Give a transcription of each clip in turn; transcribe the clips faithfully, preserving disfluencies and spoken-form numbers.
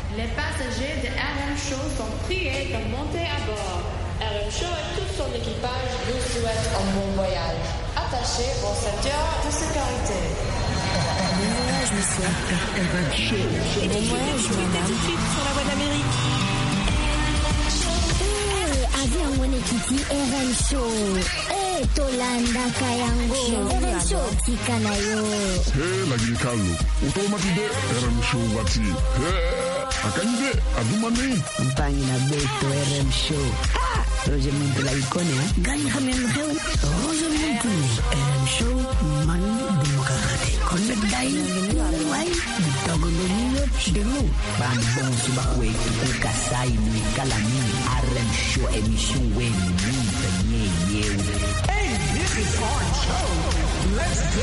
Les passagers de R M Show sont priés de monter à bord. R M Show et tout son équipage vous souhaitent un bon voyage. Attachez vos ceintures de sécurité. Bon voyage, monsieur. R M Show. Bon voyage, madame. Tout de suite sur la voie d'Amérique. Eh, avion mwenyekiti R M Show. Eh, Tolanda Kayango. R M Show tikanayo. Hey, lagi kalu. Utomatide R M Show wati. Hey. Akanyide adumani mpangi na beto R M Show ah Roger Muntu la ikone ha gani hamen heu Roger Muntu R M Show man demokrati konne dai wai ditogondo niyo demu ban bon suba we kasai ni kala ni R M Show emission we ni benye yew. Hey, this is our show. Let's go.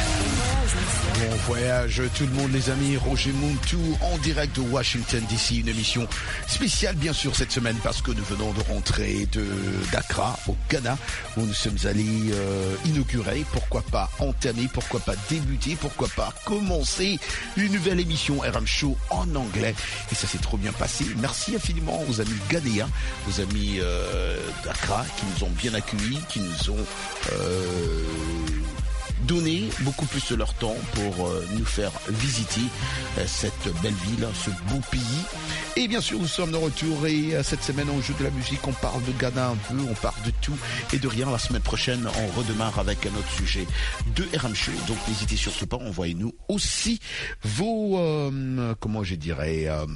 Bon voyage tout le monde les amis, Roger Muntu en direct de Washington D C, une émission spéciale bien sûr cette semaine parce que nous venons de rentrer de d'Accra au Ghana où nous sommes allés euh, inaugurer, pourquoi pas entamer, pourquoi pas débuter, pourquoi pas commencer une nouvelle émission R M Show en anglais et ça s'est trop bien passé. Merci infiniment aux amis ghanéens, aux amis euh, d'Accra qui nous ont bien accueillis, qui nous ont euh, donner beaucoup plus de leur temps pour euh, nous faire visiter euh, cette belle ville, ce beau pays. Et bien sûr, nous sommes de retour et euh, cette semaine, on joue de la musique, on parle de Ghana un peu, on parle de tout et de rien. La semaine prochaine, on redémarre avec un autre sujet de R M Show. Donc, n'hésitez surtout pas, envoyez-nous aussi vos, euh, comment je dirais... Euh,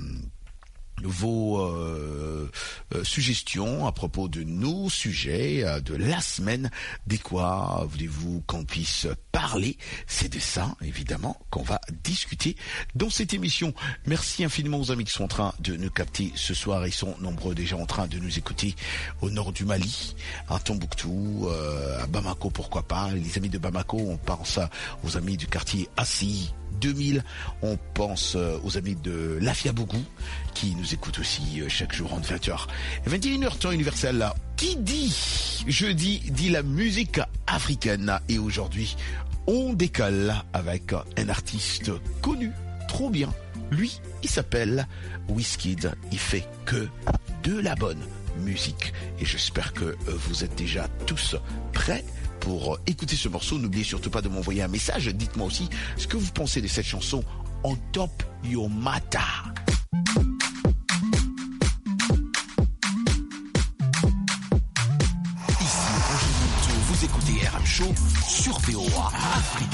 vos euh, euh, suggestions à propos de nos sujets euh, de la semaine. De quoi voulez-vous qu'on puisse parler? C'est de ça, évidemment, qu'on va discuter dans cette émission. Merci infiniment aux amis qui sont en train de nous capter ce soir. Ils sont nombreux déjà en train de nous écouter au nord du Mali, à Tombouctou, euh, à Bamako, pourquoi pas. Les amis de Bamako, on pense aux amis du quartier Assis deux mille, on pense aux amis de Lafiabougou qui nous écoutent aussi chaque jour en vingt heures. vingt et une heures temps universel. Qui dit jeudi dit la musique africaine et aujourd'hui on décolle avec un artiste connu, trop bien. Lui, il s'appelle Wizkid, il fait que de la bonne musique et j'espère que vous êtes déjà tous prêts pour écouter ce morceau. N'oubliez surtout pas de m'envoyer un message. Dites-moi aussi ce que vous pensez de cette chanson On Top Your Mata. Ici Roger Muntu, vous écoutez R M Show sur V O A Afrique.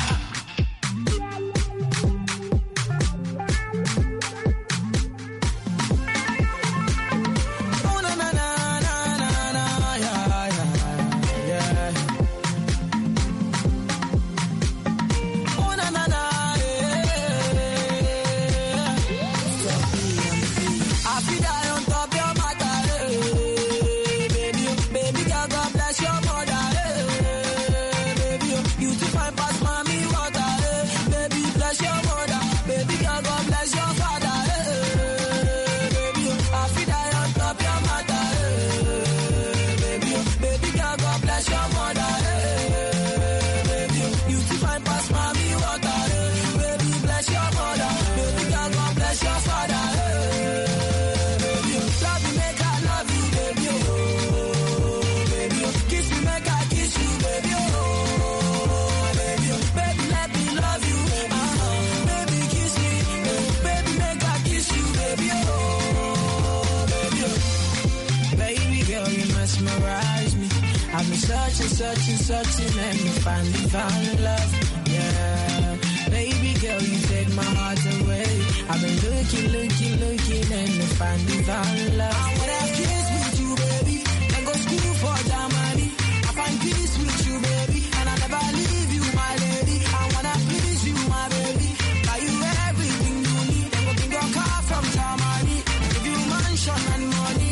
Searching, searching, and you finally found love, yeah. Baby girl, you take my heart away. I've been looking, looking, looking, and you finally found love. I wanna have kids with you, baby, and go school for Germany. I find peace with you, baby, and I never leave you, my lady. I wanna please you, my baby. Buy you everything you need, and go bring your car from Germany. Give you mansion and money.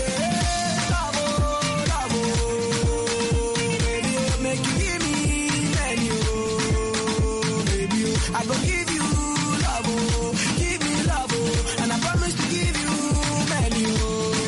I go give you love, oh, give me love, oh, and I promise to give you many, oh.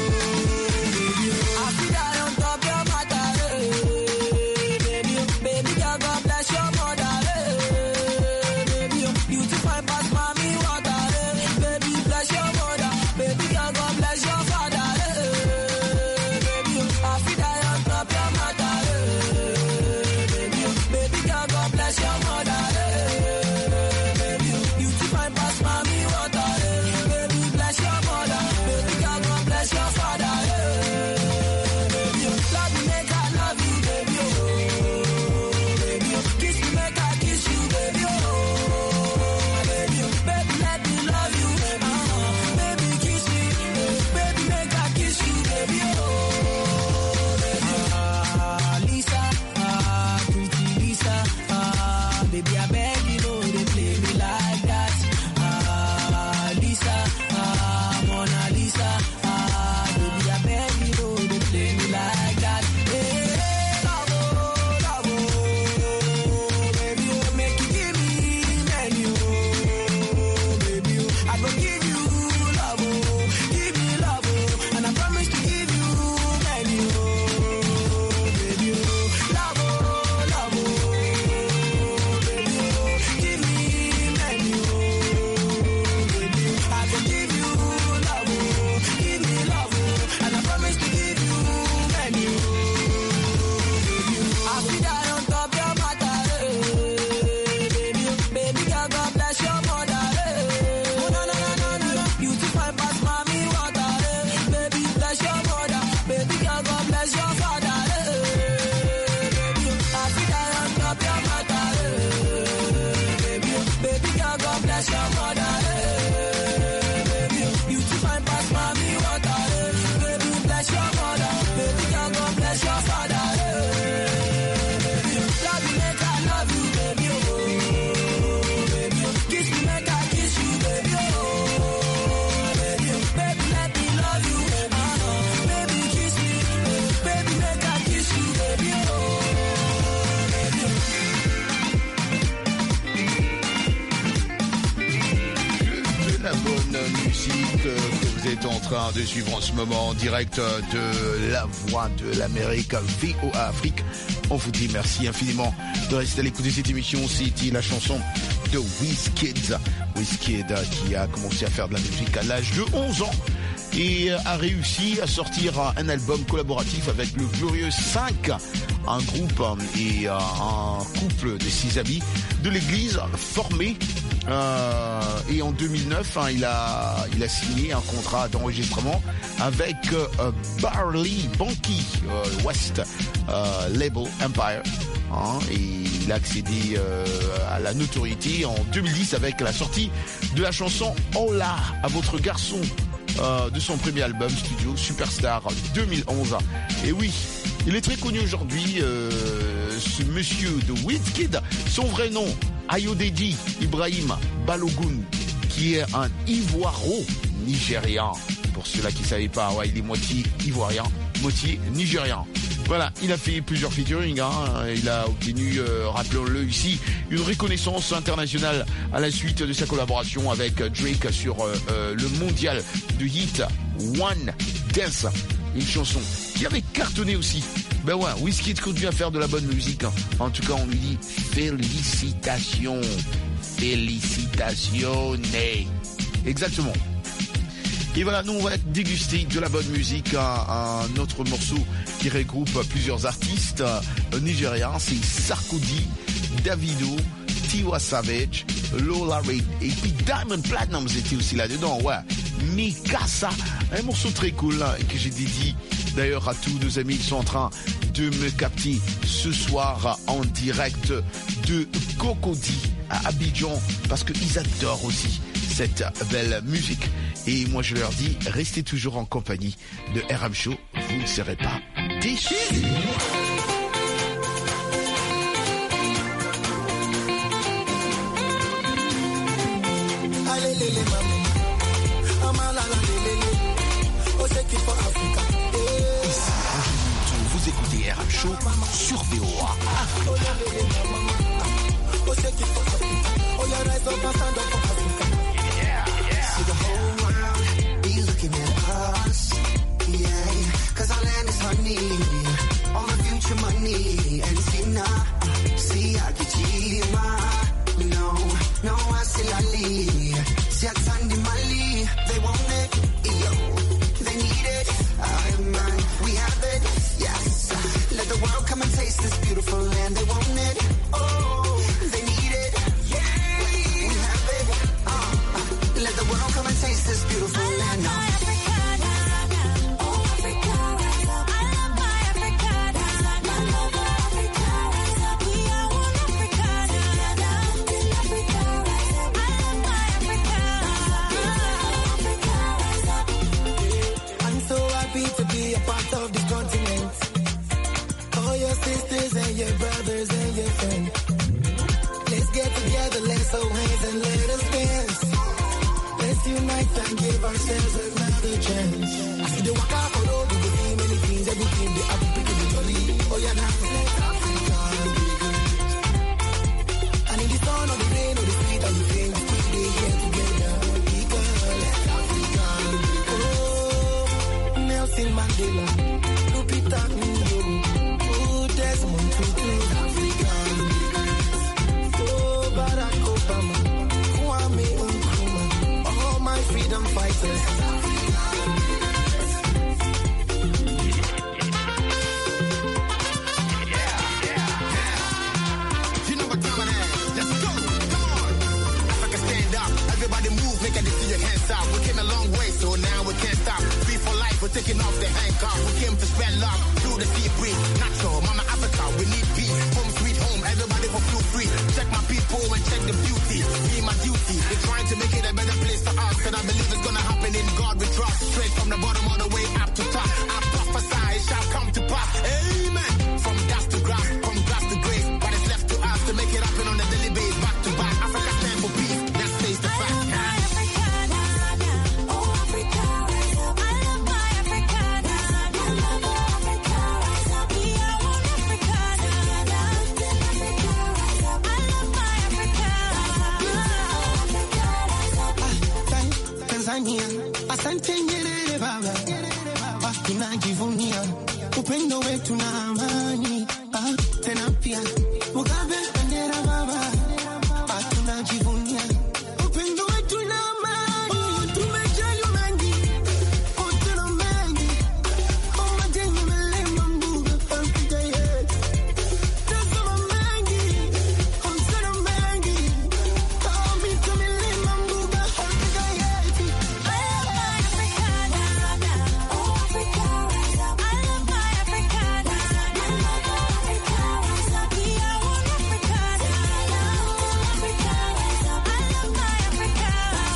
bonne musique que vous êtes en train de suivre en ce moment en direct de la Voix de l'Amérique, V O A Afrique. On vous dit merci infiniment de rester à l'écoute de cette émission. C'était la chanson de Wizkid. Wizkid qui a commencé à faire de la musique à l'âge de onze ans et a réussi à sortir un album collaboratif avec le Glorieux cinq, un groupe et un couple de six amis de l'église formés. Euh, et en deux mille neuf, hein, il a il a signé un contrat d'enregistrement avec euh, Barley Banky euh, West euh, Label Empire, hein, et il a accédé euh, à la notoriété en deux mille dix avec la sortie de la chanson Hola à votre garçon euh, de son premier album studio Superstar deux mille onze. Et oui, il est très connu aujourd'hui, euh, ce monsieur de Wizkid. Son vrai nom, Ayodeji Ibrahim Balogun, qui est un Ivoiro-Nigérian. Pour ceux-là qui ne savaient pas, ouais, il est moitié ivoirien, moitié nigérian. Voilà, il a fait plusieurs featuring, hein. Il a obtenu, euh, rappelons-le ici, une reconnaissance internationale à la suite de sa collaboration avec Drake sur euh, euh, le mondial de hit One Dance, une chanson qui avait cartonné aussi. Ben ouais, Wizkid continue à faire de la bonne musique, hein. En tout cas, on lui dit félicitations, félicitations. Exactement. Et voilà, nous on va déguster de la bonne musique, un, un autre morceau qui regroupe plusieurs artistes euh, nigériens, c'est Sarkodie, Davido, Tiwa Savage, Lola Reid et puis Diamond Platnumz était aussi là-dedans, ouais. Mikasa, un morceau très cool hein, et que j'ai dédié d'ailleurs à tous nos amis qui sont en train de me capter ce soir en direct de Cocody à Abidjan parce qu'ils adorent aussi cette belle musique. Et moi je leur dis, restez toujours en compagnie de R M Show, vous ne serez pas déçus. Ici, vous écoutez R M Show sur V O A Cause our land is honey, all the future money, and see now, see I get you, no, no, I see Ali, see I Tandy Mali, they want it, yo, they need it, I man, we have it, yes, let the world come and taste this beautiful land, they want it, oh, they need it, yeah, we have it, uh, let the world come and taste this beautiful land now. And give ourselves another chance. I see the waka for road, we see many things, everything they have to pick in the jolly. Oh yeah, now let Africa be good. And in the sun or the rain or the street or the fame, we still be here together. Because let Africa be good. Oh, Nelson Mandela, Lupita Nyong'o, oh Desmond Tutu, Africa be good. Oh Barack Obama, Kwame Nkrumah, my freedom fighters. You know what time it is. Let's go. Come on. Africa stand up. Everybody move. Make a decision. Hands up. We came a long way, so now we can't stop. Free for life. We're taking off the handcuff. We came to spread love through the sea breeze. Natural. Mama Africa. We need peace. Home sweet home. Everybody for feel free. Check my people and check the beauty. Be my duty. They're trying to make it a better place for us. And I believe it's gonna happen in God we trust. Straight from the bottom all the way up to top. I prophesy it shall come to pass. Amen. From dust to grass, from grass to grace. But it's left to us to make it happen on a daily basis. Back to back. Africa stand for peace. That stays the fact. Tanzania. Asante Nyerere baba, ah, tunajivunia upendo wetu na amani. Ah, tena pia Mugabe bendera baba, ah, tunajivunia upendo wetu na amani. Oh, tumejaliwa mengi, oh, tuna mengi, oh, madeni melema mbuga Afrika yetu. Tazama mengi, oh, tuna mengi, oh, mito melema mbuga Afrika yetu. I love my Africa, oh Africa, I love my Africa, I love my Africa, we are one Africa, I love my Africa,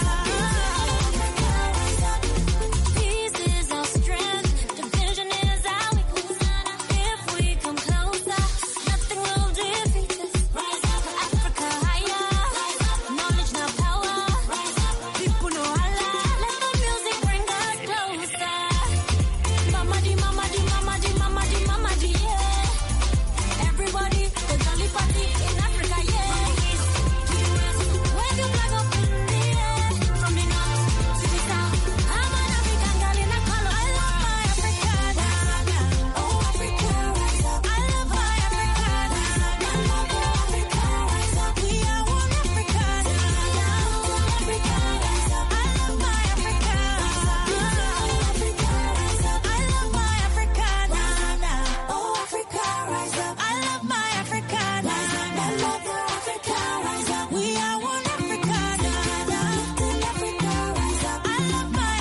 peace is our strength, division is our weakness. If we come closer, nothing will defeat us. Rise up, Africa higher, knowledge now power, people know Allah. Let the music bring us closer. Mama di, mama di, mama di, mama di, mama di, yeah. Everybody, the jolly party in Africa, yeah. Wave your flag up in the air, from the north to the south. I'm an African girl in a color. I love my Africa, oh Africa, I love my Africa, I love Africa, we are one Africa, Africa, I love my Africa, I love my Africa, oh Africa, I love my Africa, I love Africa, we are one Africa, I love my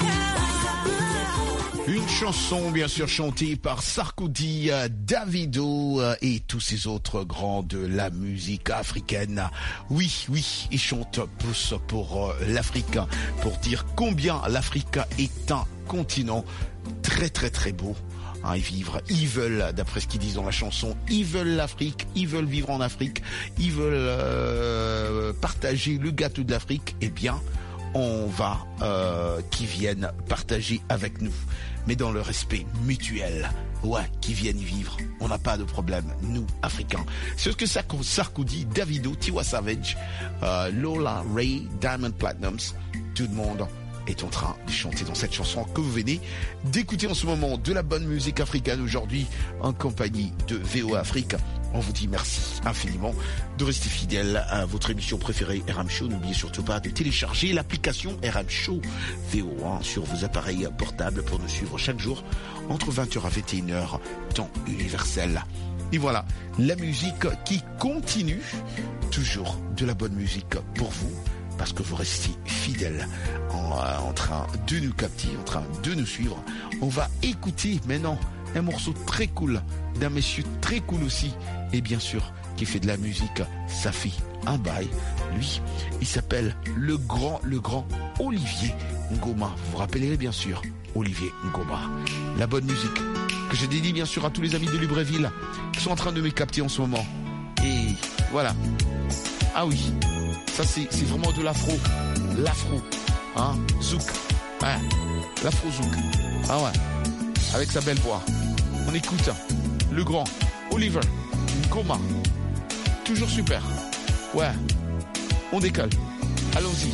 Africa. Une chanson bien sûr chantée par Sarkozy, euh, Davido euh, et tous ces autres grands de la musique africaine. Oui, oui, ils chantent plus pour euh, l'Afrique, pour dire combien l'Afrique est un continent très très très beau. Hein, ils vivent, ils veulent, d'après ce qu'ils disent dans la chanson, ils veulent l'Afrique, ils veulent vivre en Afrique, ils veulent euh, partager le gâteau de l'Afrique. Eh bien, on va euh, qu'ils viennent partager avec nous, mais dans le respect mutuel. Ouais, qu'ils viennent y vivre. On n'a pas de problème, nous, Africains. C'est ce que Sarkozy, Davido, Tiwa Savage, euh, Lola Ray, Diamond Platnumz, tout le monde est en train de chanter dans cette chanson que vous venez d'écouter en ce moment, de la bonne musique africaine aujourd'hui en compagnie de V O A Afrique. On vous dit merci infiniment de rester fidèle à votre émission préférée R M Show. N'oubliez surtout pas de télécharger l'application R M Show V O A sur vos appareils portables pour nous suivre chaque jour entre vingt heures à vingt et une heures, temps universel. Et voilà, la musique qui continue, toujours de la bonne musique pour vous, parce que vous restez fidèles en, euh, en train de nous capter, en train de nous suivre. On va écouter maintenant un morceau très cool d'un monsieur très cool aussi, et bien sûr qui fait de la musique, ça fait un bail. Lui, il s'appelle le grand, le grand Olivier Ngoma. Vous vous rappellerez bien sûr Olivier Ngoma. La bonne musique que je dédie bien sûr à tous les amis de Libreville qui sont en train de me capter en ce moment. Et voilà. Ah oui, ça c'est, c'est vraiment de l'afro. L'afro. Hein, zouk. Ouais. L'afro zouk. Ah ouais. Avec sa belle voix. On écoute le grand Olivier Ngoma. Toujours super. Ouais. On décolle. Allons-y.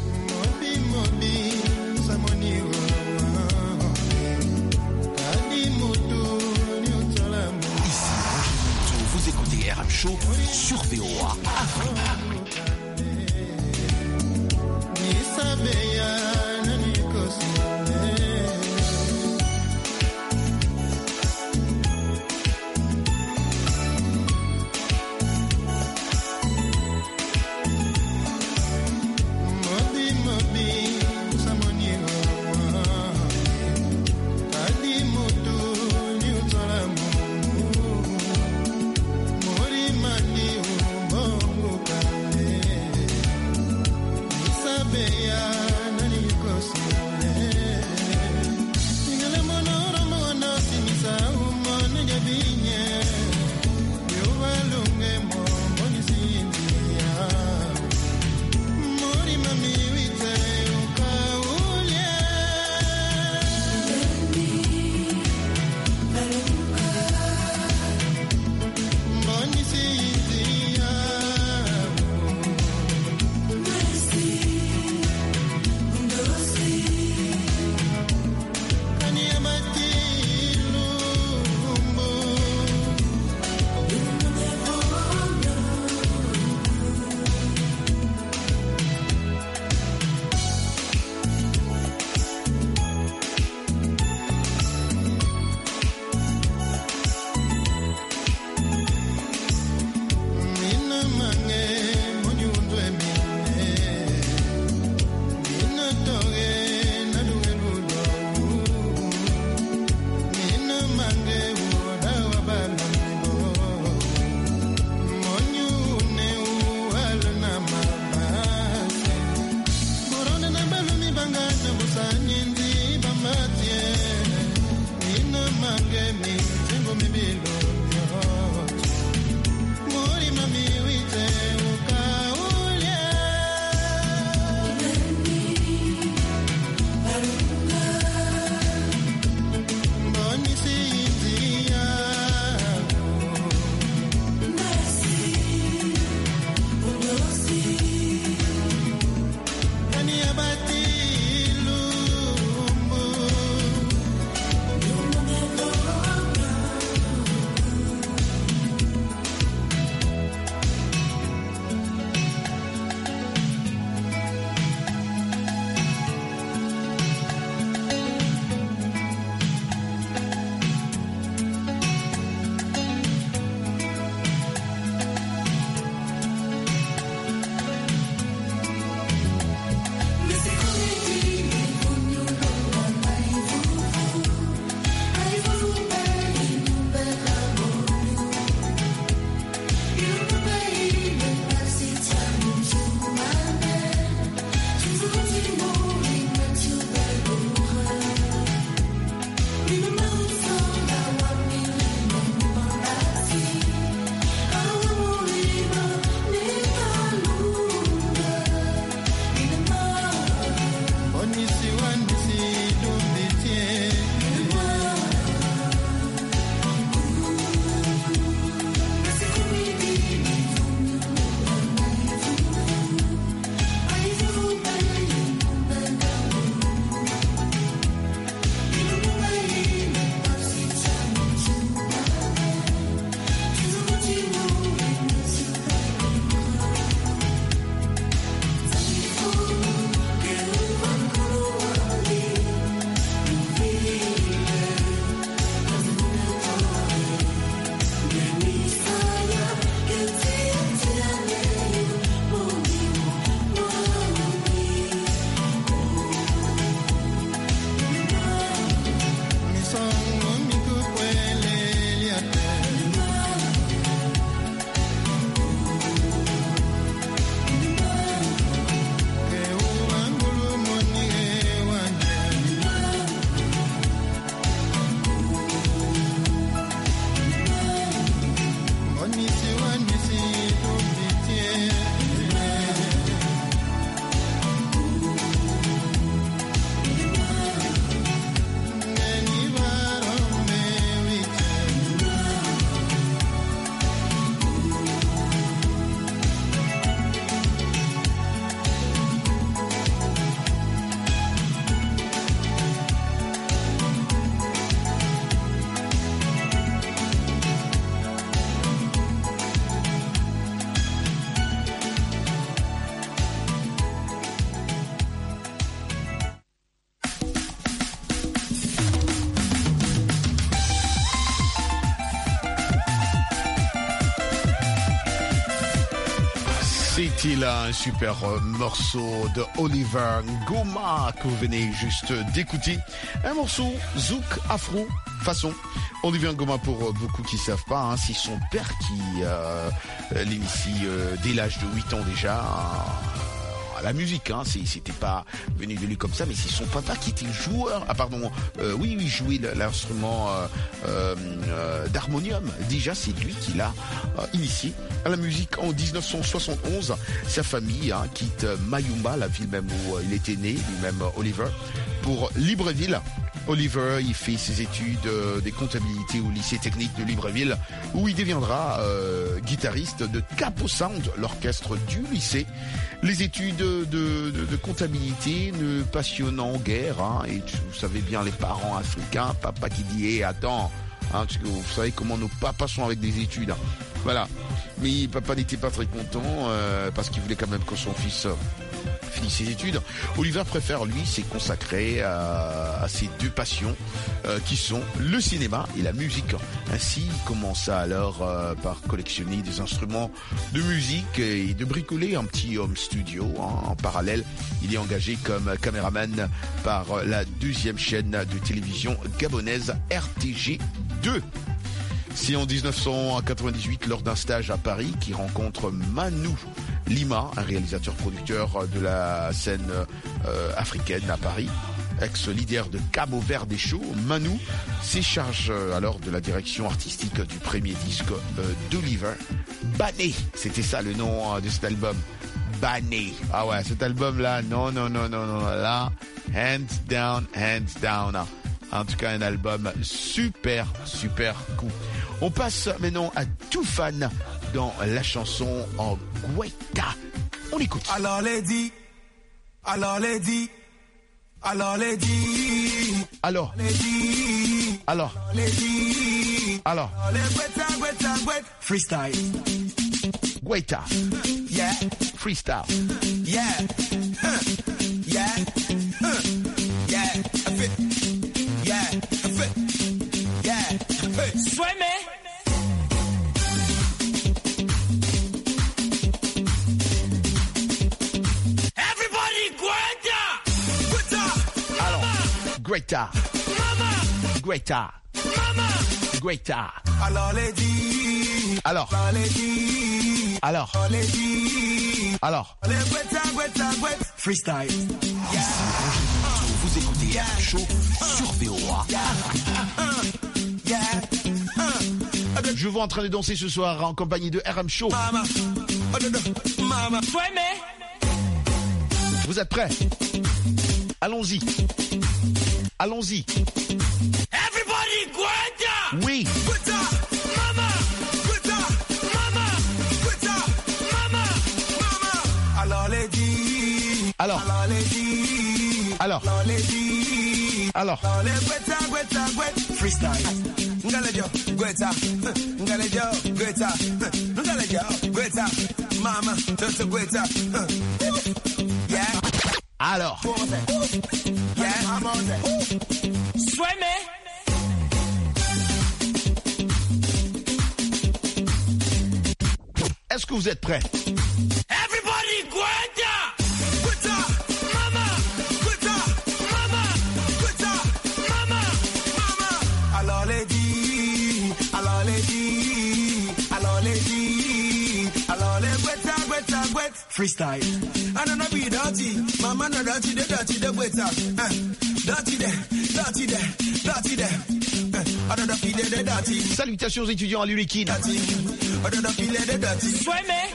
Ici, vous écoutez R M Show sur V O A Afrique. C'était là un super euh, morceau de Oliver Ngoma que vous venez juste d'écouter. Un morceau zouk afro façon Oliver Ngoma, pour euh, beaucoup qui ne savent pas, hein, c'est son père qui euh, l'initie euh, dès l'âge de huit ans déjà euh, à la musique. Hein. C'est, c'était pas venu de lui comme ça, mais c'est son papa qui était joueur. Ah pardon, euh, oui, oui, jouait l'instrument euh, euh, d'harmonium. Déjà, c'est lui qui l'a euh, initié à la musique en dix-neuf cent soixante-onze. Sa famille hein, quitte Mayumba, la ville même où il était né, lui-même Oliver, pour Libreville. Oliver, il fait ses études euh, des comptabilités au lycée technique de Libreville, où il deviendra euh, guitariste de Capo Sound, l'orchestre du lycée. Les études de, de, de comptabilité ne passionnant guère, hein, et vous savez bien les parents africains, papa qui dit hey, « attends, hein, parce que vous savez comment nos papas sont avec des études. Hein. » Voilà. Mais papa n'était pas très content euh, parce qu'il voulait quand même que son fils euh, finisse ses études. Oliver préfère, lui, s'est consacré à, à ses deux passions euh, qui sont le cinéma et la musique. Ainsi, il commença alors euh, par collectionner des instruments de musique et de bricoler un petit home studio. Hein. En parallèle, il est engagé comme caméraman par la deuxième chaîne de télévision gabonaise R T G deux. C'est en dix-neuf cent quatre-vingt-dix-huit, lors d'un stage à Paris, qu'il rencontre Manu Lima, un réalisateur-producteur de la scène euh, africaine à Paris, ex-leader de Cabo Verde Show. Manu s'écharge alors de la direction artistique du premier disque euh, d'Oliver, Bané. C'était ça le nom euh, de cet album, Bané. Ah ouais, cet album-là, non, non, non, non, non, là, hands down, hands down. En tout cas, un album super, super cool. On passe maintenant à Toufan dans la chanson en Guaita. On écoute. Alors les dit, alors les dit, alors les dit, alors les dit, alors les dit, alors les Guaita, Guaita, Guaita, freestyle. Guaita, yeah, freestyle, yeah, huh. yeah, huh. yeah, a fit. Yeah, a fit. Yeah, a fit. Swim it. Everybody, Guaita. Guaita. alors Guaita, Mama. Guaita, Mama. Guaita. Alors les dit. Alors, Alors les dit. alors, Alors les dit. alors. Les Guaita, Guaita, Guaita. Freestyle. Yeah. Vous écoutez Yeah. Show sur V O A. Yeah. Uh, yeah. Uh. Je vous vois en train de danser ce soir en compagnie de R M Show. Mama. Oh, no, no. Mama. Swim it. Vous êtes prêts? Allons-y. Allons-y. Everybody, Guaita. Oui. Guaita. Mama. Guaita. Mama. Guaita. Mama. Mama. Alors les dit. Alors, Alors les dit. alors, Alors les dit. alors. Alors les Guaita, Guaita, Guaita. Freestyle. Ngalejo, Guaita. Ngalejo, Guaita. Ngalejo, Guaita. Mama. Toto Guaita. Yeah. Alors, Yeah. Swim it. est-ce que vous êtes prêts? Everybody, Guaita. Guaita. Mama. Guaita. Mama. Guaita. Mama. Mama. Alors les dit. Alors les dit. Alors les dit. Alors les Guaita, Guaita, Guaita. Freestyle. I don't know be dirty. Mama no dirty, the dirty, the Guaita. Uh, dirty there. Dirty there. Dirty there. Uh, I don't know feel the dirty. Salutations aux étudiants à l'Ulikin. Dirty. I don't know feel the dirty. Swim it.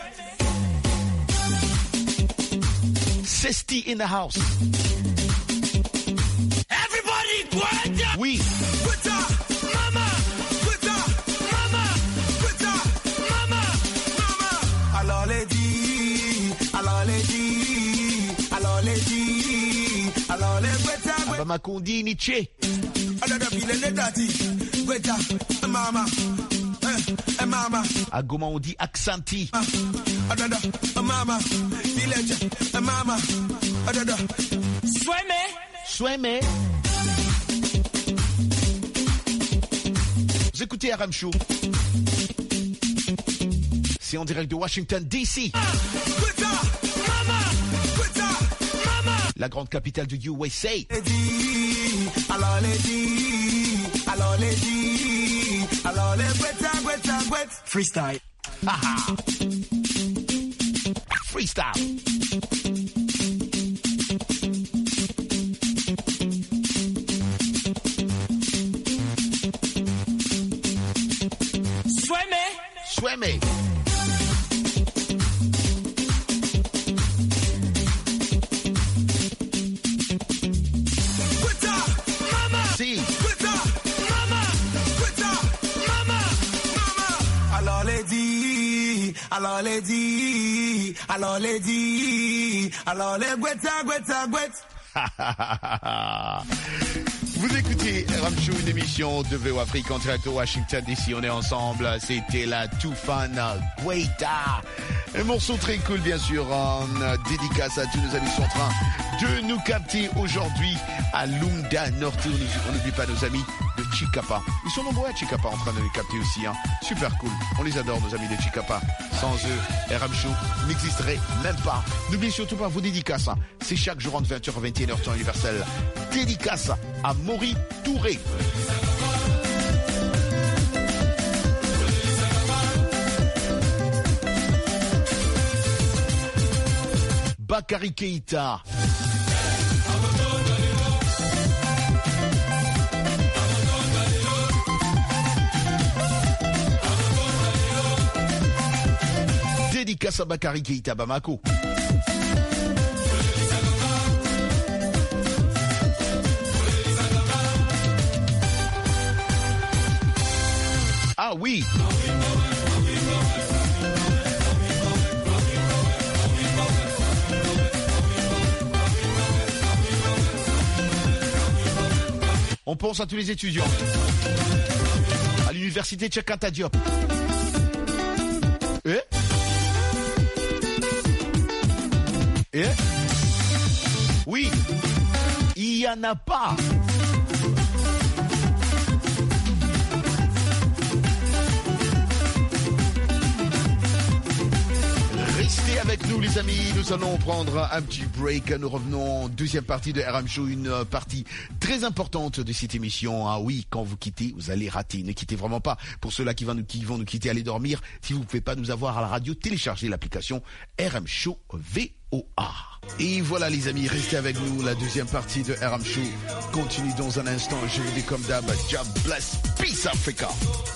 Sesti in the house. Everybody, Guaita. Oui. Guaita. Mama. Guaita. Mama. Guaita. Mama. Mama. Alors les dit. Alors les dit. Alors les dit. Alors les Guaita. Abamakundi Nietzsche. I don't know feel the dirty. Guaita. Mama. Eh, mama. À Goma on dit Aksanti. I don't know. Mama. Village. Mama. I don't know. Swim it. Sweme. Vous écoutez R M Show. C'est en direct de Washington, D C. La grande capitale du U S A. Alors les dit, alors les dit, alors les guetta, guetta, guetta. Freestyle. Freestyle. Sueme. Sueme. Si. Alors les dit, alors les dit, alors les dit, alors les guetta, guetta, guetta. Vous écoutez R M Show, une émission de V O Afrique en direct de Washington D C. On est ensemble. C'était la Too Fun Guetta. Un morceau très cool, bien sûr, en dédicace à tous nos amis qui sont en train de nous capter aujourd'hui à Lunda Norte. On n'oublie pas nos amis de Chicapa. Ils sont nombreux à Chicapa en train de nous capter aussi. Hein. Super cool. On les adore, nos amis de Chicapa. Sans eux, R M Show n'existerait même pas. N'oubliez surtout pas vos dédicaces. Hein. C'est chaque jour entre vingt heures et vingt et une heures temps universel. Dédicace à Maury Touré. Bakary Keïta. Dédicace à Bakary Keïta Bamako. Ah oui. On pense à tous les étudiants à l'université Cheikh Anta Diop. Eh? Eh? Oui, il n'y en a pas. Restez avec nous les amis, nous allons prendre un petit break. Nous revenons en deuxième partie de R M Show, une partie très importante de cette émission. Ah oui, quand vous quittez, vous allez rater. Ne quittez vraiment pas. Pour ceux-là qui vont nous, qui vont nous quitter, allez dormir. Si vous ne pouvez pas nous avoir à la radio, téléchargez l'application R M Show V O A. Et voilà les amis, restez avec nous. La deuxième partie de R M Show continue dans un instant. Je vous dis comme d'hab, God bless, peace Africa.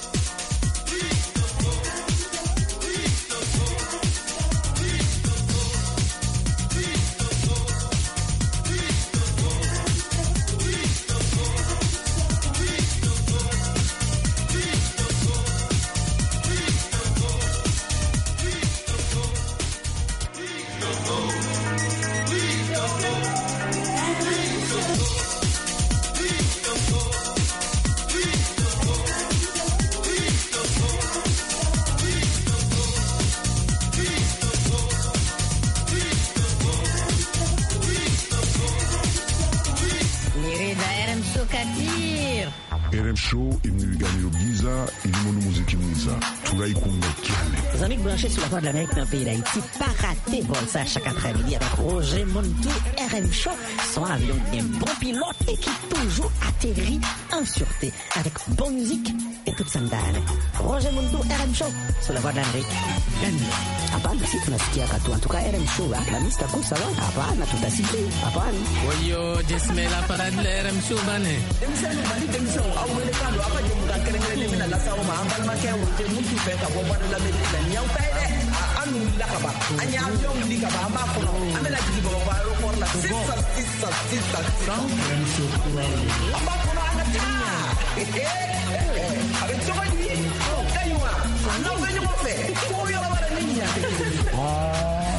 R M Show imniligani Giza ilimonu muziki mwiza tunaikunda kiane. Les amis branchés sur la voie de l'Amérique dans le pays d'Haïti, pas raté pour ça chaque après-midi avec Roger Montou, R M Show, son avion bien bon pilote et qui toujours atterrit en sûreté avec bonne musique et toute sandale. Roger Montou, R M Show, sur la voie de l'Amérique. Hapana, si tunasikia katu. En tout cas, R M Show, la mista kuu sawa. Hapana, tutasikia. Hapana. Wayo, jesmela parade la R M Show bane. Demisani bali demisani au wele kando apa je muka kerengere mina la sawo ma ambal ma ke wote mutu fe ka bo bada la me la nyau pede. Anu la ka ba. Anya avion di ka ba amba ko. Amela di bo ba ro por la sisa sisa sisa. R M Show kula. Amba ko na ana ta. Eh eh. Avec toi ni. Oh, kaywa. Non venez mo fe. Ko yo ba ni nya. Ah.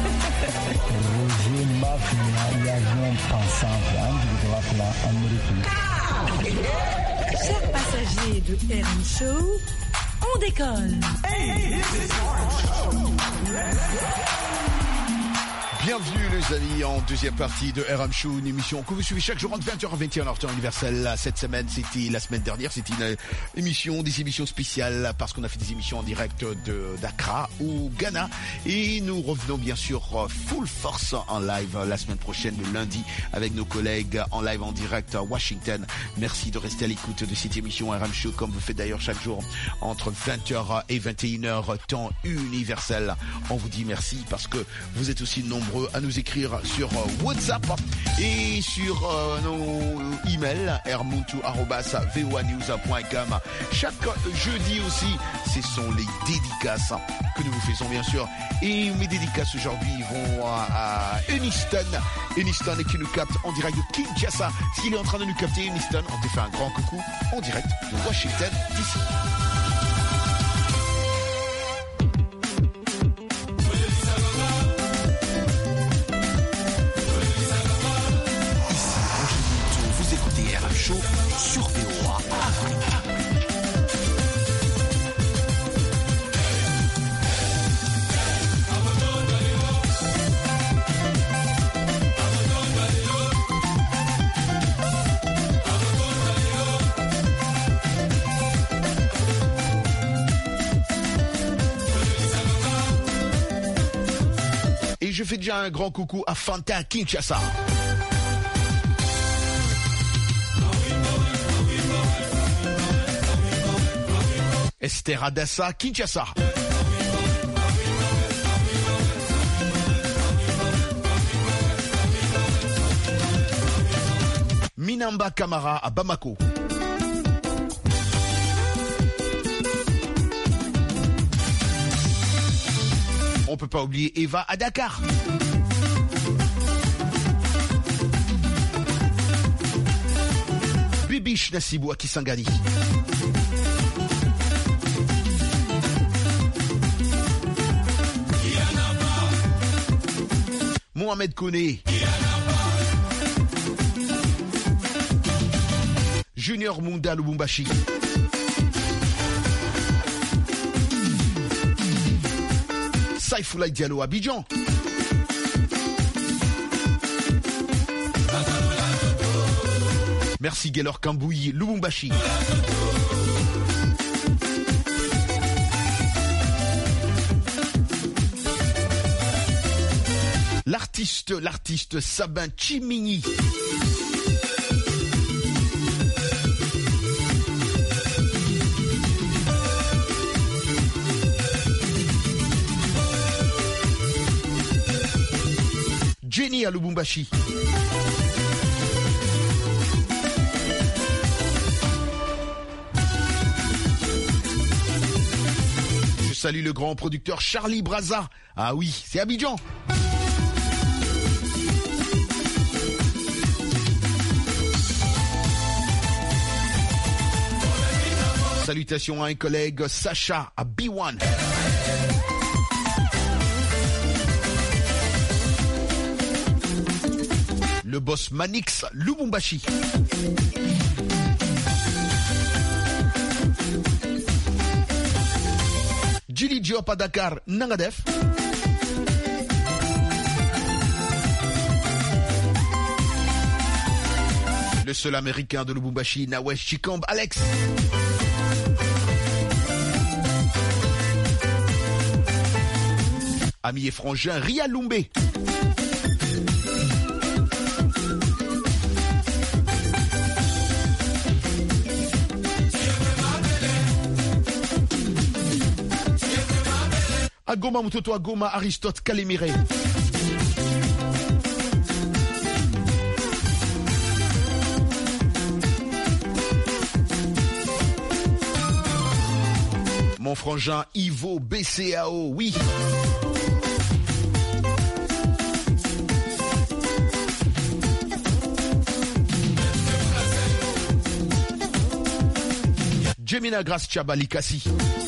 Roger Mafia, l'avion pensant de la Amérique. Chers passagers de R M Show, on décolle. Hey, this is R M Show. Bienvenue les amis en deuxième partie de R M Show, une émission que vous suivez chaque jour entre vingt heures et vingt et une heures temps universel. Cette semaine, c'était la semaine dernière, c'était une émission, des émissions spéciales parce qu'on a fait des émissions en direct de d'Accra au Ghana et nous revenons bien sûr full force en live la semaine prochaine, le lundi, avec nos collègues en live en direct à Washington. Merci de rester à l'écoute de cette émission R M Show comme vous faites d'ailleurs chaque jour entre vingt heures et vingt et une heures temps universel. On vous dit merci parce que vous êtes aussi nombreux à nous écrire sur WhatsApp et sur euh, nos emails r muntu arobase v o a news point com. Chaque jeudi aussi, ce sont les dédicaces que nous vous faisons bien sûr. Et mes dédicaces aujourd'hui vont à, à Eniston. Eniston qui nous capte en direct de Kinshasa. S'il est en train de nous capter, Eniston, on te fait un grand coucou en direct de Washington D C. Sur V O A Afrique. Et je fais déjà un grand coucou à Fanta Kinshasa. Esther Adassa, Kinshasa. Minamba Kamara à Bamako. On peut pas oublier Eva à Dakar. Bibiche Nassibou à Kisangani. Mohamed Kone. Junior Munda Lubumbashi. Saifoulaye Diallo Abidjan. Merci Gaylor Kambouyi Lubumbashi. L'artiste, l'artiste Sabin Chimini. Jenny à Lubumbashi. Je salue le grand producteur Charlie Braza. Ah oui, c'est Abidjan. Salutations à un collègue Sacha à B un. Le boss Manix Lubumbashi. Jili Diop à Dakar, Nangadef. Le seul américain de Lubumbashi, Nawesh Chikamb Alex. Ami et frangin Ria Lumbe. Agoma Mutoto Agoma Aristote Kalemire. Mon frangin Ivo B C A O, oui. Jemina Grace Chabalikasi.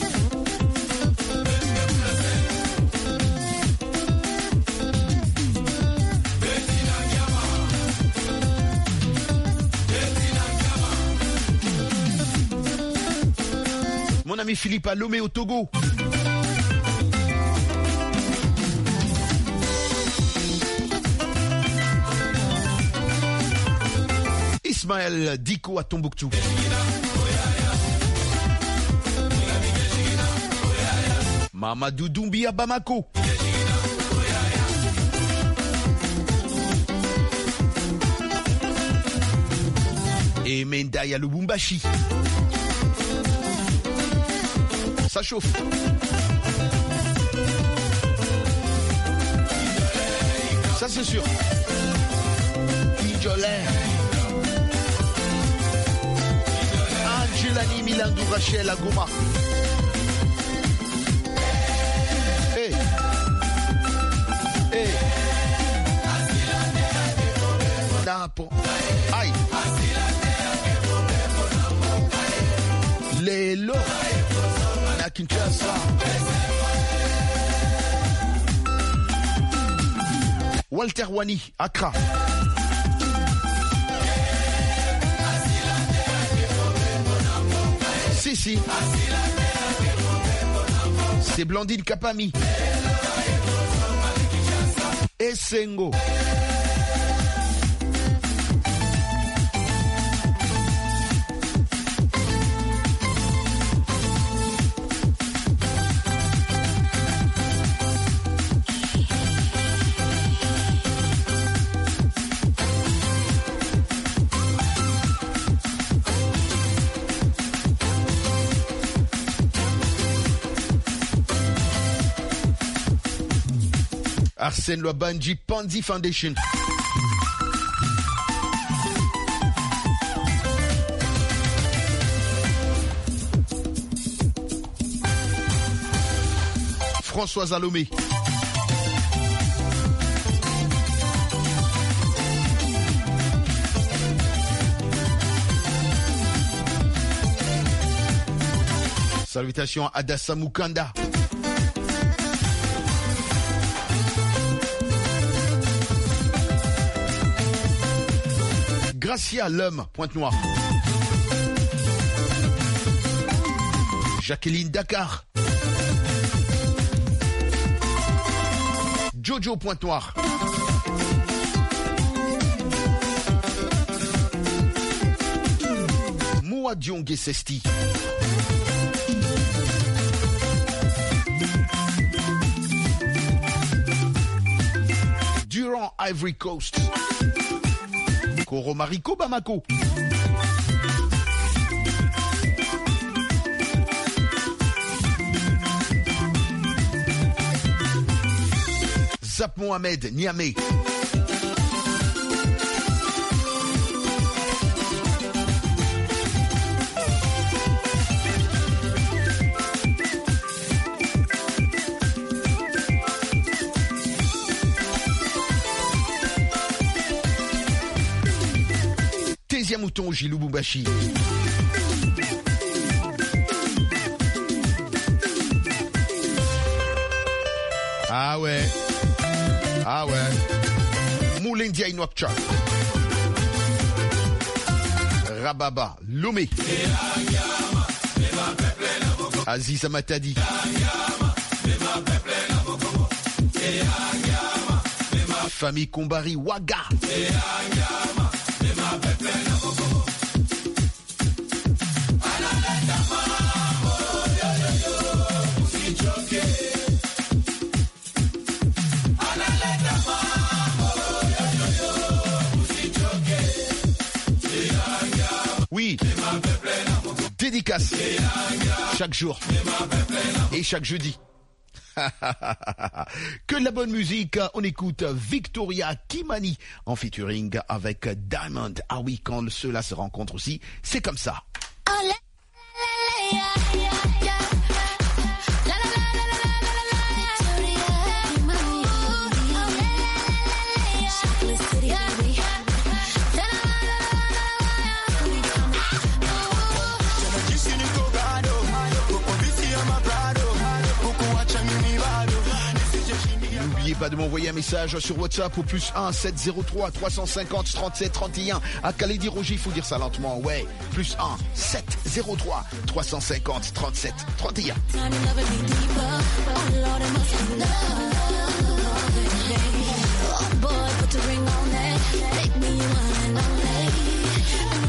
Mon ami Philippe Alomé au Togo. Ismaël Diko à Tombouctou. Mamadou Doumbi à Bamako. Et Mendaï à Lubumbashi. Ça chauffe. Ça c'est sûr. Idolé. Angelani Milandou Rachel à Goma. Hey. Hey. Napo. Aïe. Lelo. Na Kinshasa. Walter Wani, Accra. Si, si. C'est Blandine Kapami. Essengo. Arsène Lobanji Pandy Foundation. Françoise Alomé. Salutations à Adassa Mukanda. Gracia L'Homme, Pointe-Noire. Jacqueline Dakar. Jojo Pointe-Noire. Moua Diongue Sesti. Durand Ivory Coast. Koro Mariko Bamako. Zap Mohamed Niamey. Mouton Gilou-Bumbashi. Ah ouais. Ah ouais. Moulendia Inouakcha. Rababa. Lomé. Aziz Amatadi. Famille Kombari Ouaga. Oui, dédicace chaque jour et chaque jeudi. Que de la bonne musique, on écoute Victoria Kimani en featuring avec Diamond. Ah oui, quand ceux-là se rencontrent aussi, c'est comme ça. Pas de m'envoyer un message sur WhatsApp au plus un sept zéro trois trois cent cinquante trente-sept trente et un. À Khaledi Roger, il faut dire ça lentement. Ouais, plus un sept zéro trois trois cent cinquante trente-sept trente et un. Boy, put the ring on that. Make me your one and only.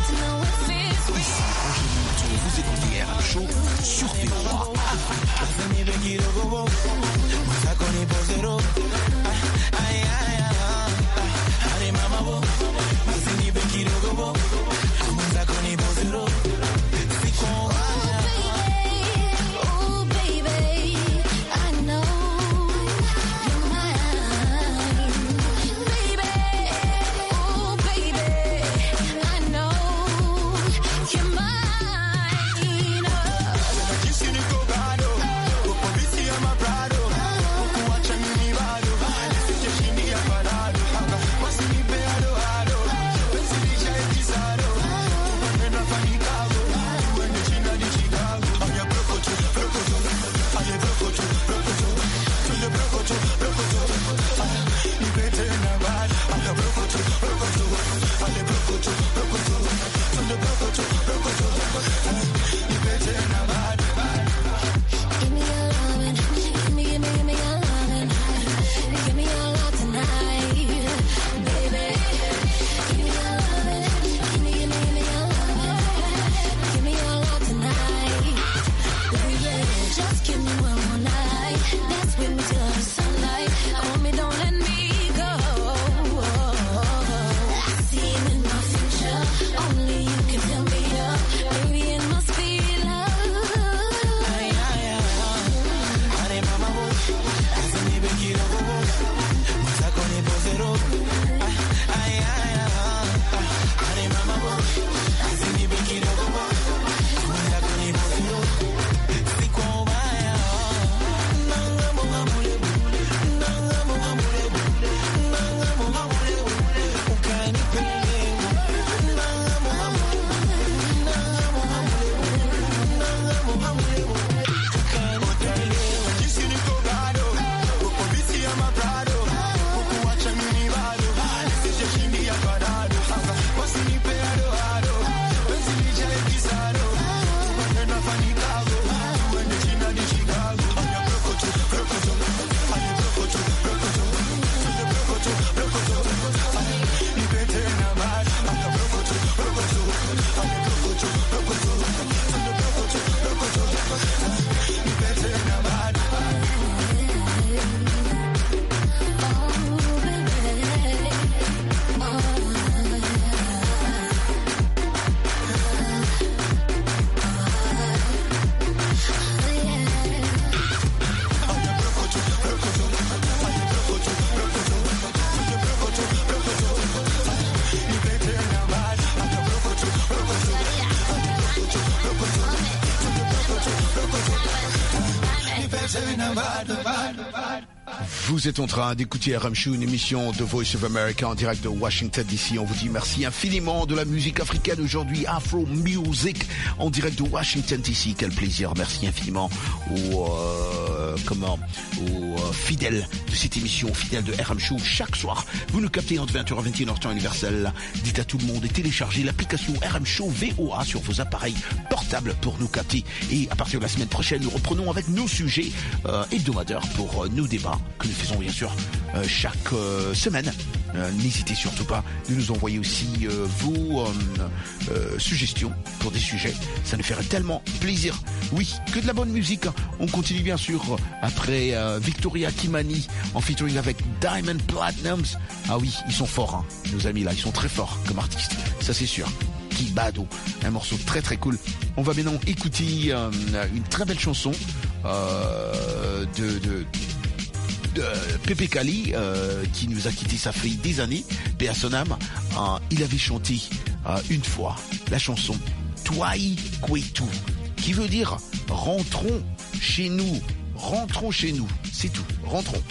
Vous êtes en train d'écouter R M Show, une émission de Voice of America en direct de Washington D C. On vous dit merci infiniment de la musique africaine aujourd'hui, Afro Music en direct de Washington D C. Quel plaisir, merci infiniment aux, euh, comment, aux euh, fidèles de cette émission, aux fidèles de R M Show. Chaque soir, vous nous captez entre vingt heures et vingt et une heures temps universel. Dites à tout le monde de télécharger l'application R M Show V O A sur vos appareils portables pour nous capter. Et à partir de la semaine prochaine, nous reprenons avec nos sujets euh, hebdomadaires pour euh, nos débats que nous faisons bien sûr euh, chaque euh, semaine. Euh, n'hésitez surtout pas de nous envoyer aussi euh, vos euh, euh, suggestions pour des sujets. Ça nous ferait tellement plaisir. Oui, que de la bonne musique. On continue bien sûr après euh, Victoria Kimani en featuring avec Diamond Platnumz. Ah oui, ils sont forts, hein, nos amis là. Ils sont très forts comme artistes. Ça c'est sûr. Kibado, un morceau très très cool. On va maintenant écouter euh, une très belle chanson euh, de... de de Pepe Kali euh, qui nous a quitté, ça fait des années, paix à son âme. Euh, il avait chanté euh, une fois la chanson Twai Kwetu, qui veut dire rentrons chez nous, rentrons chez nous, c'est tout, rentrons.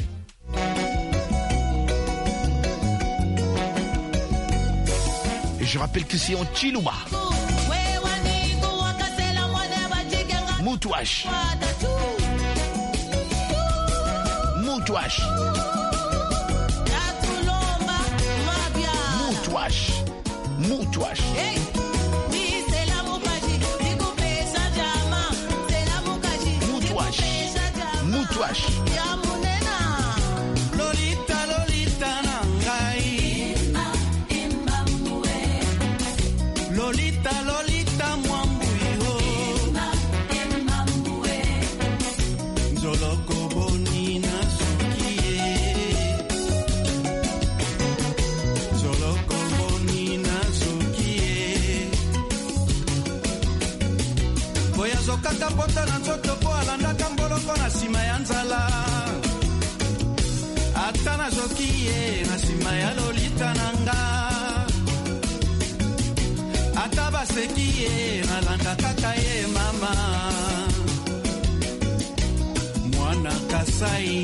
Et je rappelle que c'est en Chiluba. Moutouache. Moutouache. Moutouache. Moutouache. Moutouache. Moutouache. Lolita, Lolita nangai. Lolita, Lolita mwambuyo. Zoloko bonina sukie. Zoloko bonina sukie. Boya zokata pota na nzoto po alandaka mboloko na sima ya nzala. Ata nazokie na sima ya Lolita nanga. Ata basekie nalanda kaka ye mama. Mwana Kasai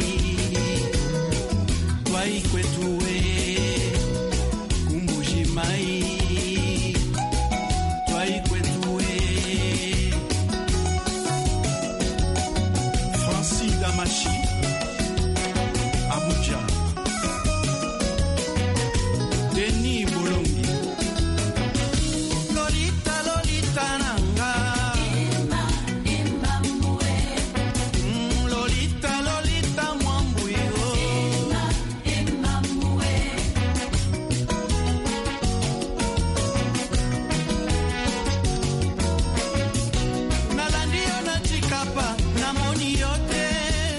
Twai Kwetu we Kumbuji mai Twai Kwetu we Francis Damachi Abuja Denis Bolongi Lolita, Lolita nanga. Mm, Lolita, Lolita mwambuyo. Nalandi yo na chikapa, namoni yo te.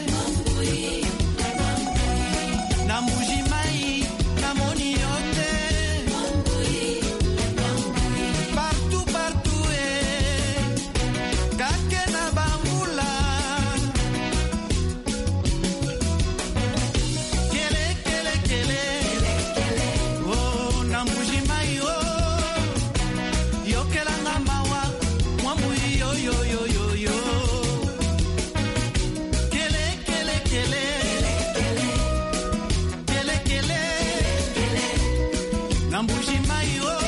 Na mbuji mai, namoni yo te. Partout, partout, eh. Kake na bambula. Kele, kele, kele. Oh, na mbuji mai, oh. Yokelanga mawa, mwambui, yo, yo, yo, yo, yo. Kele, kele, kele. Kele, kele. Na mbuji mai, oh.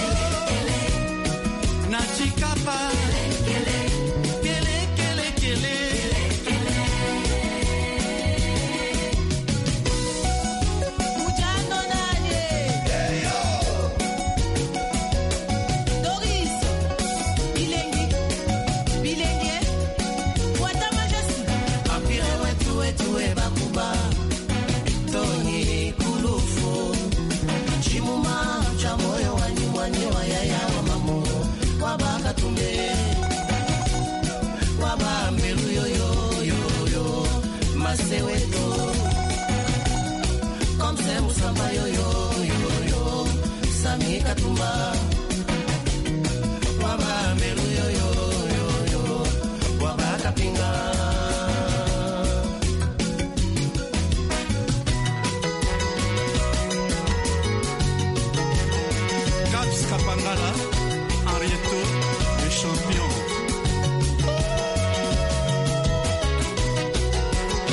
Na chikapa. Kele, kele, kele. Ujano nanye. Doris. Bilengi. Bilengi. Wata majesti. Apire wetu wetu e bakuba. Tonye kulufu. Chimuma cha moyo wani mwani wa yaya wa mamo. Wabaka tumbe. Waba mberu yo yo yo yo. Mase wetu. Komse musamba yo yo yo yo. Sami katumba. Waba mberu yo yo yo yo. Wabaka pinga. Gabs Kapangala, Arieto, le champion.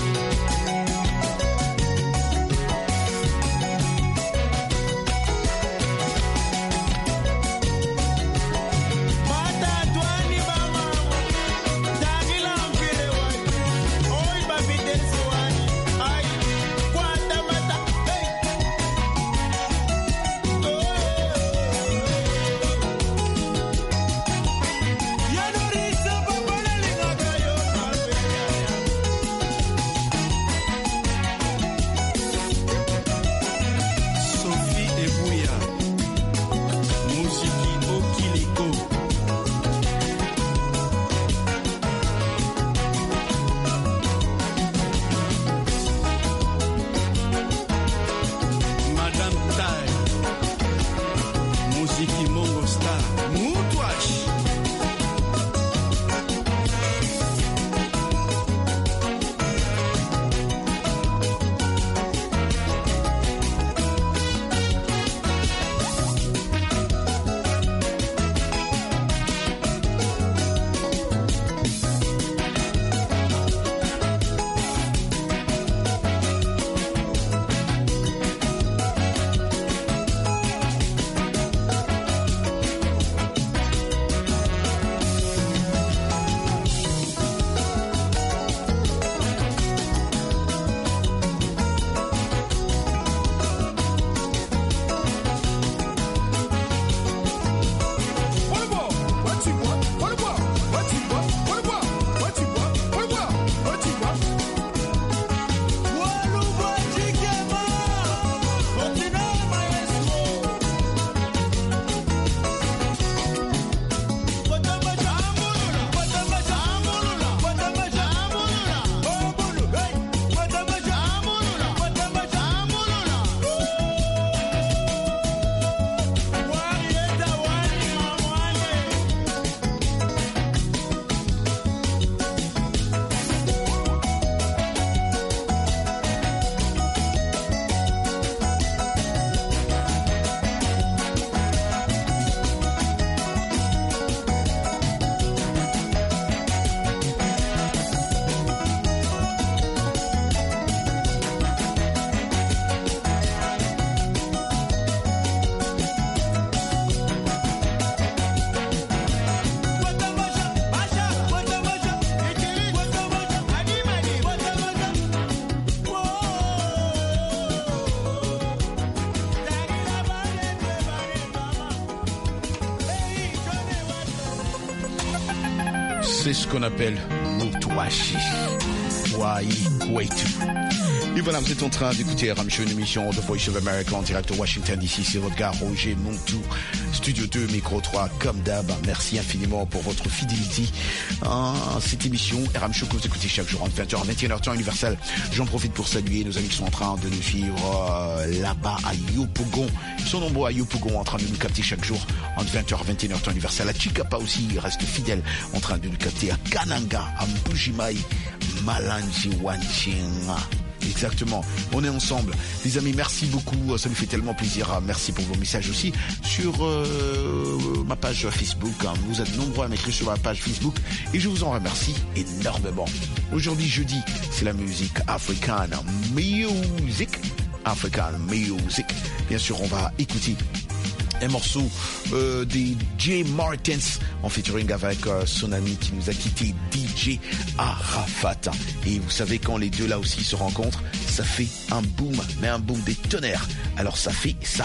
C'est ce qu'on appelle Mutwashi. Wai Waitu. Et voilà, vous êtes en train d'écouter R M Show, une émission de Voice of America en direct de Washington D C. C'est votre gars Roger Montou, Studio deux, Micro trois, comme d'hab. Merci infiniment pour votre fidélité à cette émission R M Show que vous écoutez chaque jour en vingt heures à vingt et une heures temps universel. J'en profite pour saluer nos amis qui sont en train de nous suivre euh, là-bas à Yopougon. Ils sont nombreux à Yopougon en train de nous capter chaque jour en vingt heures à vingt et une heures temps universel. À Chikapa aussi, il reste fidèle en train de nous capter à Kananga, à Mbujimai, Malanji Wanchinga. Exactement, on est ensemble. Les amis, merci beaucoup, ça nous fait tellement plaisir. Merci pour vos messages aussi sur euh, ma page Facebook. Vous êtes nombreux à m'écrire sur ma page Facebook et je vous en remercie énormément. Aujourd'hui, jeudi, c'est la musique africaine. Music, African Music. Bien sûr, on va écouter un morceau euh, des Jay Martins en featuring avec euh, son ami qui nous a quitté, D J Arafat. Et vous savez, quand les deux là aussi se rencontrent, ça fait un boom, mais un boom des tonnerres. Alors ça fait ça.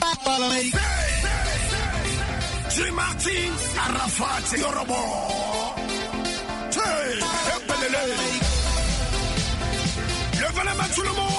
Jay Martins, Arafat, Yorobo. Hey, levez la main tout le monde.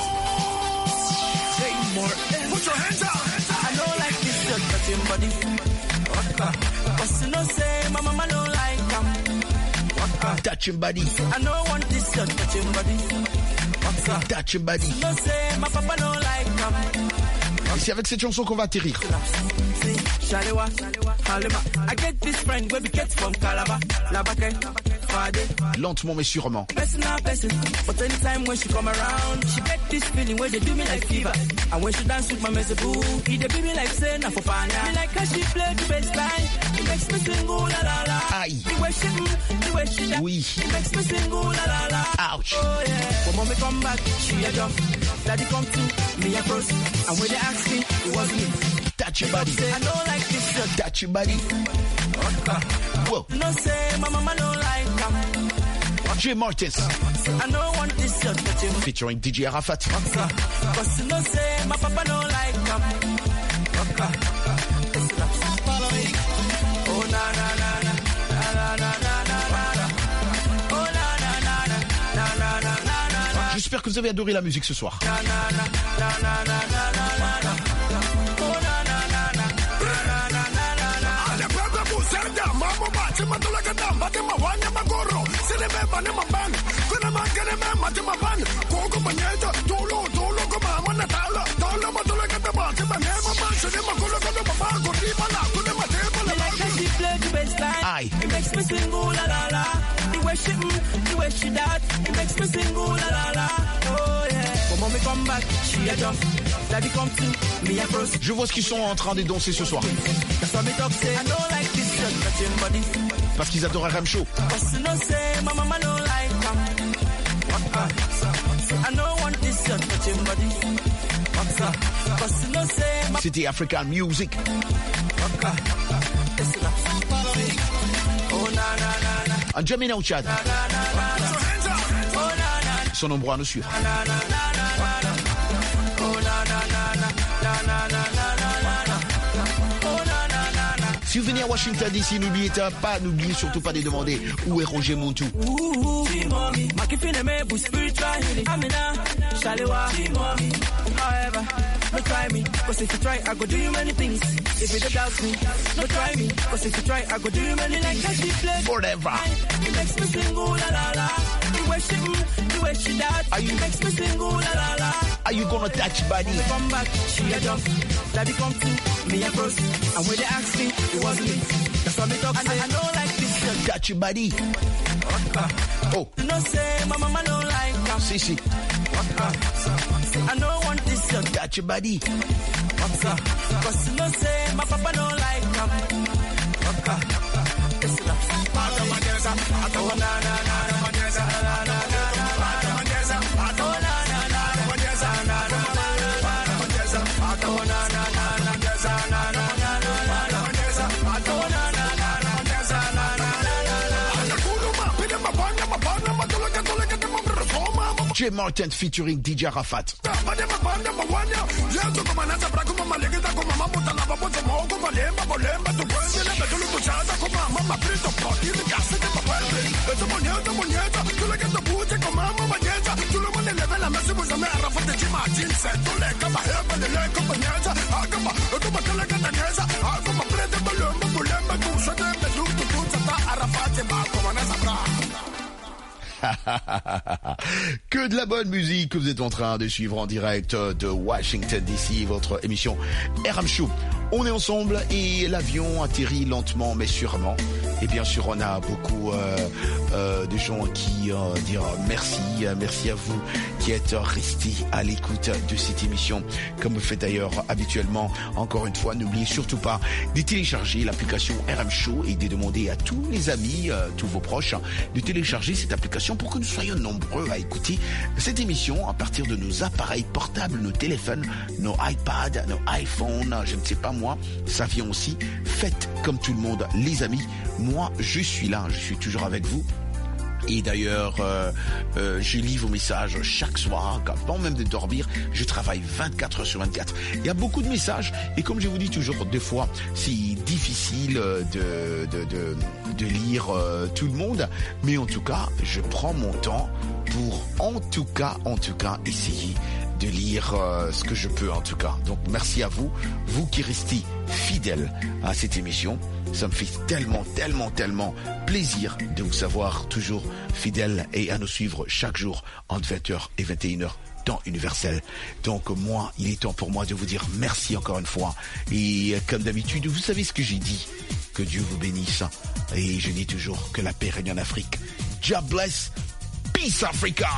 Put your hands up. I don't like this shirt touching body. Waka. But you know say my mama don't like them. Waka. Touching body. I don't want this shirt touching body. Waka. Touching body. You know say my papa don't like them. Et c'est avec cette chanson qu'on va atterrir. Shalewa, Halima. I get this friend where we get from Calabar, Labake, Fade. Lentement mais sûrement. Person not person, but anytime when she come around, she get this feeling where they do me like fever. And when she dance with my mezzaboo, he they be me like say na for pana. Me like how she play the bass line, it makes me sing ooh la la la. Aïe. The way she, mm, the way she da, oui. It makes me sing ooh la la la. Ouch. Oh yeah. When mommy come back, she a jump. Daddy come to me a cross, and when they ask me, it was me. Touch your body. I don't like this shirt. Touch your body. Whoa. No say my mama don't like them. Jay Martins. I don't want this shirt touching. Featuring D J Arafat. Cause you know say my papa don't like them. Oh na na na na na na na na. Oh na na na na na na na na. J'espère que vous avez adoré la musique ce soir. Na na na na na na na na. Aye. It makes me sing ooh la la la. The way she mm, the way she that, it makes me sing ooh la la la. Oh yeah. When mommy come back, she a jump. Daddy come to me a cross. Je vois ce qu'ils sont en train de danser ce soir. That's why me talk say I don't like this shirt touching body. Parce qu'ils adorent R M Show. Cause you know say my mama don't like them. I don't want this shirt touching body. Cause you know say my C'était African Music. Oh na na na na. En Jamina au Tchad. Ils sont nombreux à nous suivre. Si vous venez à Washington D C, n'oubliez pas, n'oubliez surtout pas de demander où est Roger Montou. No try me, cause if you try, I go do you many things. If you don't doubt me, no try me, cause if you try, I go do you many things. Like she play forever. It makes me sing ooh la la la. The way she, mm, the way she that, Are you, it makes me sing ooh la la la. Are you gonna touch body? Come back, she a jump. Daddy come to me a cross, and when they ask me, it was me. That's why me talk say I don't like this shirt. Touch your body. Oh. No say my mama don't like them. Si si. I don't want this shirt. Touch your body. Cause you know say my papa don't like them. Oh na na na na. Jay Martin featuring D J Arafat. Que de la bonne musique que vous êtes en train de suivre en direct de Washington D C, votre émission R M Show. On est ensemble et l'avion atterrit lentement mais sûrement. Et bien sûr, on a beaucoup euh, euh, de gens qui euh, disent merci, euh, merci à vous qui êtes restés à l'écoute de cette émission, comme vous faites d'ailleurs habituellement. Encore une fois, n'oubliez surtout pas de télécharger l'application R M Show et de demander à tous les amis, euh, tous vos proches, de télécharger cette application pour que nous soyons nombreux à écouter cette émission à partir de nos appareils portables, nos téléphones, nos iPads, nos iPhones, je ne sais pas moi, ça vient aussi. Faites comme tout le monde, les amis. Moi, je suis là, je suis toujours avec vous. Et d'ailleurs, euh, euh, je lis vos messages chaque soir, avant même de dormir. Je travaille vingt-quatre heures sur vingt-quatre. Il y a beaucoup de messages et comme je vous dis toujours, des fois, c'est difficile de, de, de, de lire euh, tout le monde. Mais en tout cas, je prends mon temps pour, en tout cas, en tout cas, essayer de lire euh, ce que je peux en tout cas. Donc merci à vous, vous qui restez fidèles à cette émission. Ça me fait tellement, tellement, tellement plaisir de vous savoir toujours fidèles et à nous suivre chaque jour entre vingt heures et vingt et une heures temps universel. Donc moi, il est temps pour moi de vous dire merci encore une fois. Et comme d'habitude, vous savez ce que j'ai dit. Que Dieu vous bénisse. Et je dis toujours que la paix règne en Afrique. God bless. Peace Africa.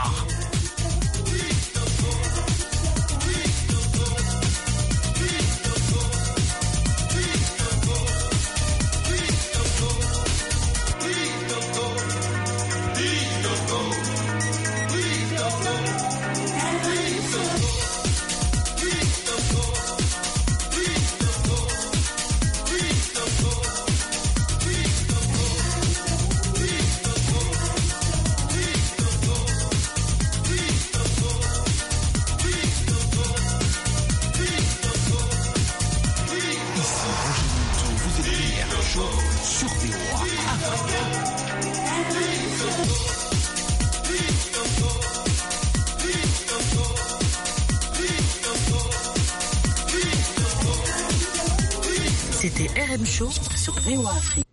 C'était R M Show sur V O A Afrique.